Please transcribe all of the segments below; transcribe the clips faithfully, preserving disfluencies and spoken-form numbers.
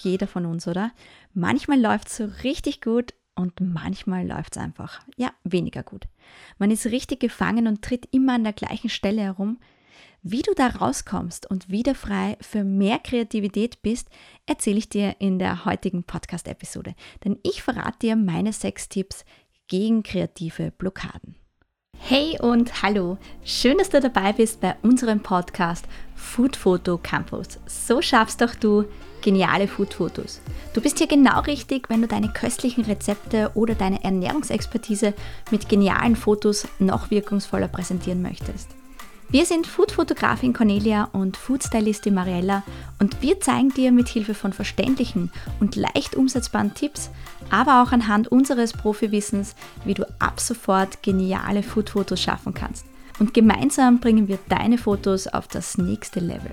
jeder von uns, oder? Manchmal läuft es so richtig gut und manchmal läuft es einfach, ja, weniger gut. Man ist richtig gefangen und tritt immer an der gleichen Stelle herum. Wie du da rauskommst und wieder frei für mehr Kreativität bist, erzähle ich dir in der heutigen Podcast-Episode. Denn ich verrate dir meine sechs Tipps gegen kreative Blockaden. Hey und hallo, schön, dass du dabei bist bei unserem Podcast Food Photo Campus. So schaffst doch du geniale Foodfotos. Du bist hier genau richtig, wenn du deine köstlichen Rezepte oder deine Ernährungsexpertise mit genialen Fotos noch wirkungsvoller präsentieren möchtest. Wir sind Foodfotografin Cornelia und Foodstylistin Mariella und wir zeigen dir mit Hilfe von verständlichen und leicht umsetzbaren Tipps, aber auch anhand unseres Profiwissens, wie du ab sofort geniale Foodfotos schaffen kannst. Und gemeinsam bringen wir deine Fotos auf das nächste Level.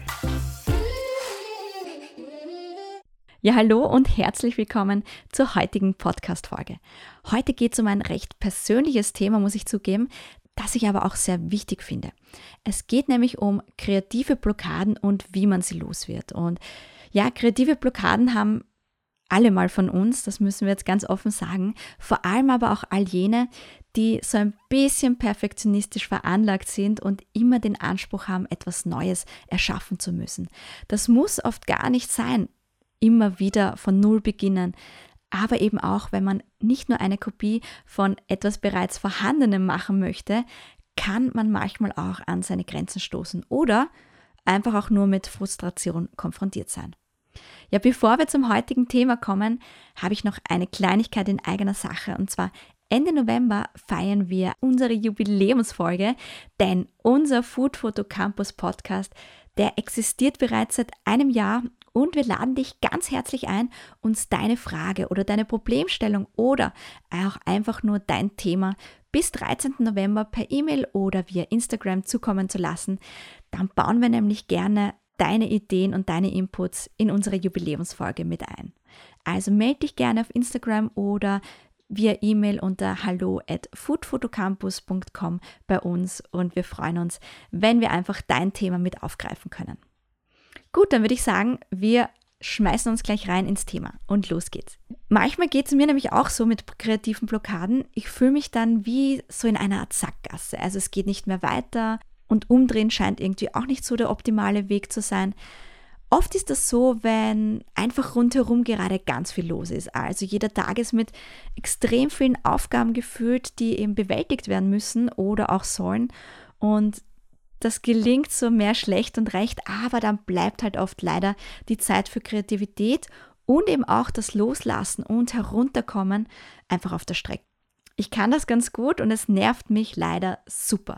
Ja, hallo und herzlich willkommen zur heutigen Podcast-Folge. Heute geht es um ein recht persönliches Thema, muss ich zugeben, das ich aber auch sehr wichtig finde. Es geht nämlich um kreative Blockaden und wie man sie los wird. Und ja, kreative Blockaden haben alle mal von uns, das müssen wir jetzt ganz offen sagen, vor allem aber auch all jene, die so ein bisschen perfektionistisch veranlagt sind und immer den Anspruch haben, etwas Neues erschaffen zu müssen. Das muss oft gar nicht sein, immer wieder von Null beginnen. Aber eben auch, wenn man nicht nur eine Kopie von etwas bereits Vorhandenem machen möchte, kann man manchmal auch an seine Grenzen stoßen oder einfach auch nur mit Frustration konfrontiert sein. Ja, bevor wir zum heutigen Thema kommen, habe ich noch eine Kleinigkeit in eigener Sache. Und zwar Ende November feiern wir unsere Jubiläumsfolge, denn unser Food Photo Campus Podcast, der existiert bereits seit einem Jahr. Und wir laden dich ganz herzlich ein, uns deine Frage oder deine Problemstellung oder auch einfach nur dein Thema bis dreizehnten November per E-Mail oder via Instagram zukommen zu lassen. Dann bauen wir nämlich gerne deine Ideen und deine Inputs in unsere Jubiläumsfolge mit ein. Also melde dich gerne auf Instagram oder via E-Mail unter hallo at foodphotocampus punkt com bei uns und wir freuen uns, wenn wir einfach dein Thema mit aufgreifen können. Gut, dann würde ich sagen, wir schmeißen uns gleich rein ins Thema und los geht's. Manchmal geht es mir nämlich auch so mit kreativen Blockaden. Ich fühle mich dann wie so in einer Art Sackgasse. Also es geht nicht mehr weiter und umdrehen scheint irgendwie auch nicht so der optimale Weg zu sein. Oft ist das so, wenn einfach rundherum gerade ganz viel los ist. Also jeder Tag ist mit extrem vielen Aufgaben gefüllt, die eben bewältigt werden müssen oder auch sollen. Und das gelingt so mehr schlecht und recht, aber dann bleibt halt oft leider die Zeit für Kreativität und eben auch das Loslassen und Herunterkommen einfach auf der Strecke. Ich kann das ganz gut und es nervt mich leider super.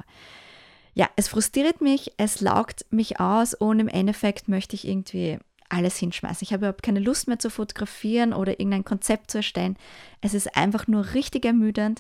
Ja, es frustriert mich, es laugt mich aus und im Endeffekt möchte ich irgendwie alles hinschmeißen. Ich habe überhaupt keine Lust mehr zu fotografieren oder irgendein Konzept zu erstellen. Es ist einfach nur richtig ermüdend.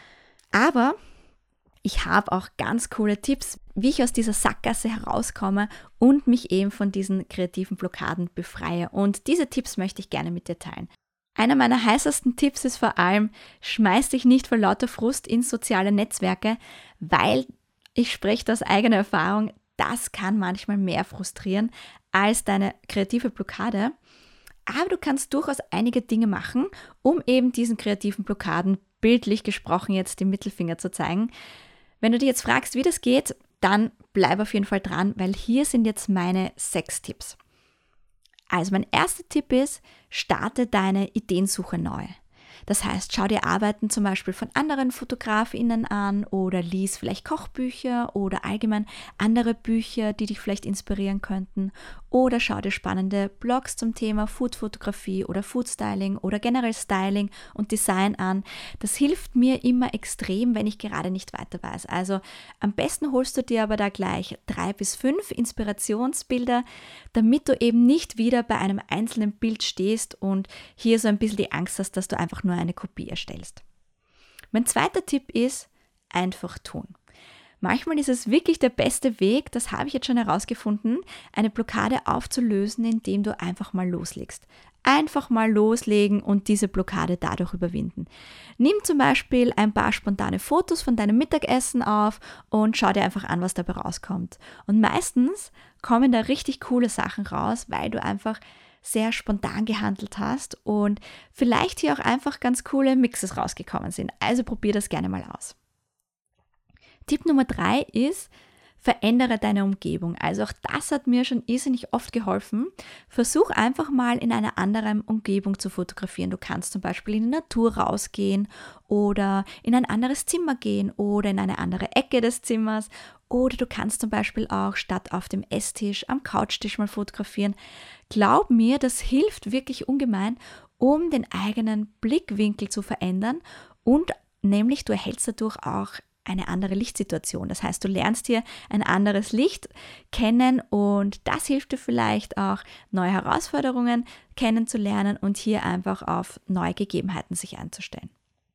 Aber ich habe auch ganz coole Tipps, wie ich aus dieser Sackgasse herauskomme und mich eben von diesen kreativen Blockaden befreie. Und diese Tipps möchte ich gerne mit dir teilen. Einer meiner heißesten Tipps ist vor allem, schmeiß dich nicht vor lauter Frust ins soziale Netzwerke, weil ich spreche aus eigener Erfahrung, das kann manchmal mehr frustrieren als deine kreative Blockade. Aber du kannst durchaus einige Dinge machen, um eben diesen kreativen Blockaden bildlich gesprochen jetzt den Mittelfinger zu zeigen. Wenn du dich jetzt fragst, wie das geht, dann bleib auf jeden Fall dran, weil hier sind jetzt meine sechs Tipps. Also mein erster Tipp ist, starte deine Ideensuche neu. Das heißt, schau dir Arbeiten zum Beispiel von anderen FotografInnen an oder lies vielleicht Kochbücher oder allgemein andere Bücher, die dich vielleicht inspirieren könnten. Oder schau dir spannende Blogs zum Thema Foodfotografie oder Foodstyling oder generell Styling und Design an. Das hilft mir immer extrem, wenn ich gerade nicht weiter weiß. Also am besten holst du dir aber da gleich drei bis fünf Inspirationsbilder, damit du eben nicht wieder bei einem einzelnen Bild stehst und hier so ein bisschen die Angst hast, dass du einfach nur eine Kopie erstellst. Mein zweiter Tipp ist, einfach tun. Manchmal ist es wirklich der beste Weg, das habe ich jetzt schon herausgefunden, eine Blockade aufzulösen, indem du einfach mal loslegst. Einfach mal loslegen und diese Blockade dadurch überwinden. Nimm zum Beispiel ein paar spontane Fotos von deinem Mittagessen auf und schau dir einfach an, was dabei rauskommt. Und meistens kommen da richtig coole Sachen raus, weil du einfach sehr spontan gehandelt hast und vielleicht hier auch einfach ganz coole Mixes rausgekommen sind. Also probier das gerne mal aus. Tipp Nummer drei ist, verändere deine Umgebung. Also auch das hat mir schon irrsinnig oft geholfen. Versuch einfach mal in einer anderen Umgebung zu fotografieren. Du kannst zum Beispiel in die Natur rausgehen oder in ein anderes Zimmer gehen oder in eine andere Ecke des Zimmers. Oder du kannst zum Beispiel auch statt auf dem Esstisch am Couchtisch mal fotografieren. Glaub mir, das hilft wirklich ungemein, um den eigenen Blickwinkel zu verändern und nämlich du erhältst dadurch auch eine andere Lichtsituation. Das heißt, du lernst hier ein anderes Licht kennen und das hilft dir vielleicht auch, neue Herausforderungen kennenzulernen und hier einfach auf neue Gegebenheiten sich einzustellen.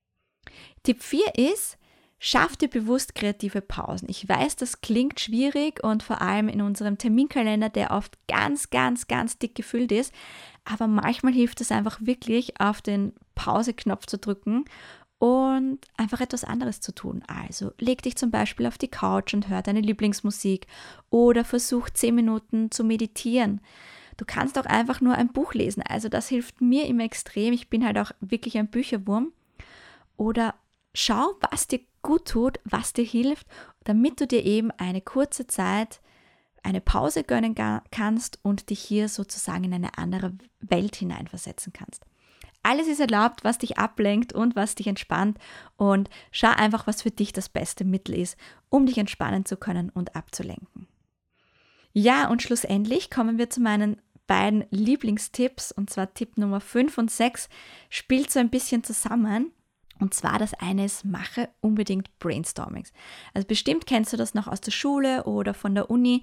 Tipp vier ist, schaff dir bewusst kreative Pausen. Ich weiß, das klingt schwierig und vor allem in unserem Terminkalender, der oft ganz, ganz, ganz dick gefüllt ist, aber manchmal hilft es einfach wirklich, auf den Pause-Knopf zu drücken und einfach etwas anderes zu tun. Also leg dich zum Beispiel auf die Couch und hör deine Lieblingsmusik oder versuch zehn Minuten zu meditieren. Du kannst auch einfach nur ein Buch lesen. Also das hilft mir immer extrem. Ich bin halt auch wirklich ein Bücherwurm. Oder schau, was dir gut tut, was dir hilft, damit du dir eben eine kurze Zeit eine Pause gönnen kannst und dich hier sozusagen in eine andere Welt hineinversetzen kannst. Alles ist erlaubt, was dich ablenkt und was dich entspannt und schau einfach, was für dich das beste Mittel ist, um dich entspannen zu können und abzulenken. Ja, und schlussendlich kommen wir zu meinen beiden Lieblingstipps und zwar Tipp Nummer fünf und sechs spielt so ein bisschen zusammen. Und zwar das eine ist, mache unbedingt Brainstormings. Also bestimmt kennst du das noch aus der Schule oder von der Uni.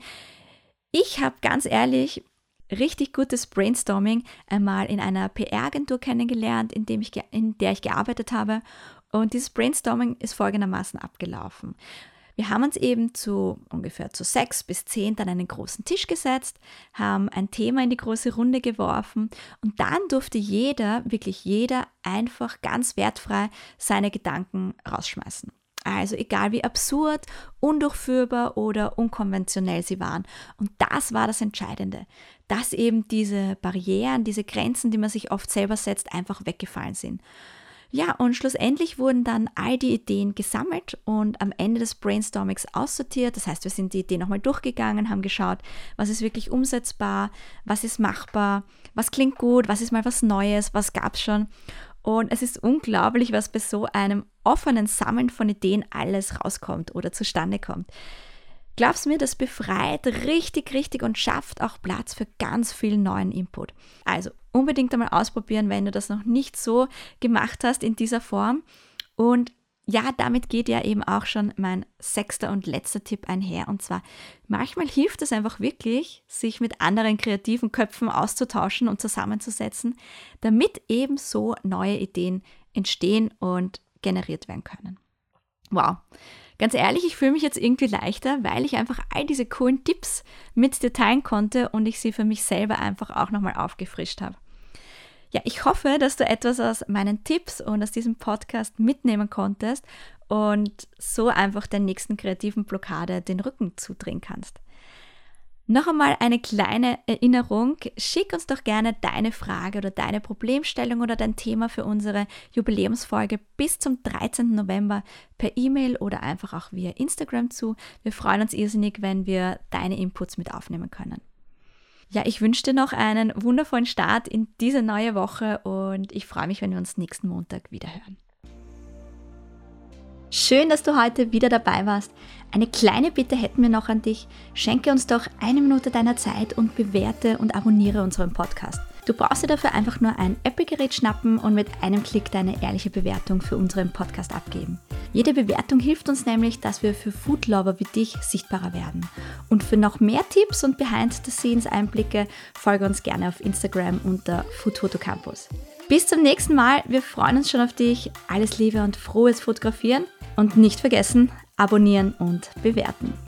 Ich habe ganz ehrlich richtig gutes Brainstorming einmal in einer P R-Agentur kennengelernt, in, dem ich, in der ich gearbeitet habe. Und dieses Brainstorming ist folgendermaßen abgelaufen. Wir haben uns eben zu ungefähr zu sechs bis zehn an einen großen Tisch gesetzt, haben ein Thema in die große Runde geworfen und dann durfte jeder, wirklich jeder, einfach ganz wertfrei seine Gedanken rausschmeißen. Also egal wie absurd, undurchführbar oder unkonventionell sie waren. Und das war das Entscheidende, dass eben diese Barrieren, diese Grenzen, die man sich oft selber setzt, einfach weggefallen sind. Ja, und schlussendlich wurden dann all die Ideen gesammelt und am Ende des Brainstormings aussortiert. Das heißt, wir sind die Ideen nochmal durchgegangen, haben geschaut, was ist wirklich umsetzbar, was ist machbar, was klingt gut, was ist mal was Neues, was gab es schon. Und es ist unglaublich, was bei so einem offenen Sammeln von Ideen alles rauskommt oder zustande kommt. Glaubst mir, das befreit richtig, richtig und schafft auch Platz für ganz viel neuen Input. Also unbedingt einmal ausprobieren, wenn du das noch nicht so gemacht hast in dieser Form. Und ja, damit geht ja eben auch schon mein sechster und letzter Tipp einher. Und zwar, manchmal hilft es einfach wirklich, sich mit anderen kreativen Köpfen auszutauschen und zusammenzusetzen, damit eben so neue Ideen entstehen und generiert werden können. Wow! Ganz ehrlich, ich fühle mich jetzt irgendwie leichter, weil ich einfach all diese coolen Tipps mit dir teilen konnte und ich sie für mich selber einfach auch nochmal aufgefrischt habe. Ja, ich hoffe, dass du etwas aus meinen Tipps und aus diesem Podcast mitnehmen konntest und so einfach der nächsten kreativen Blockade den Rücken zudrehen kannst. Noch einmal eine kleine Erinnerung, schick uns doch gerne deine Frage oder deine Problemstellung oder dein Thema für unsere Jubiläumsfolge bis zum dreizehnten November per E-Mail oder einfach auch via Instagram zu. Wir freuen uns irrsinnig, wenn wir deine Inputs mit aufnehmen können. Ja, ich wünsche dir noch einen wundervollen Start in diese neue Woche und ich freue mich, wenn wir uns nächsten Montag wieder hören. Schön, dass du heute wieder dabei warst. Eine kleine Bitte hätten wir noch an dich. Schenke uns doch eine Minute deiner Zeit und bewerte und abonniere unseren Podcast. Du brauchst dir dafür einfach nur ein Apple-Gerät schnappen und mit einem Klick deine ehrliche Bewertung für unseren Podcast abgeben. Jede Bewertung hilft uns nämlich, dass wir für Foodlover wie dich sichtbarer werden. Und für noch mehr Tipps und Behind-the-Scenes-Einblicke folge uns gerne auf Instagram unter Foodfotocampus. Bis zum nächsten Mal, wir freuen uns schon auf dich. Alles Liebe und frohes Fotografieren und nicht vergessen, abonnieren und bewerten.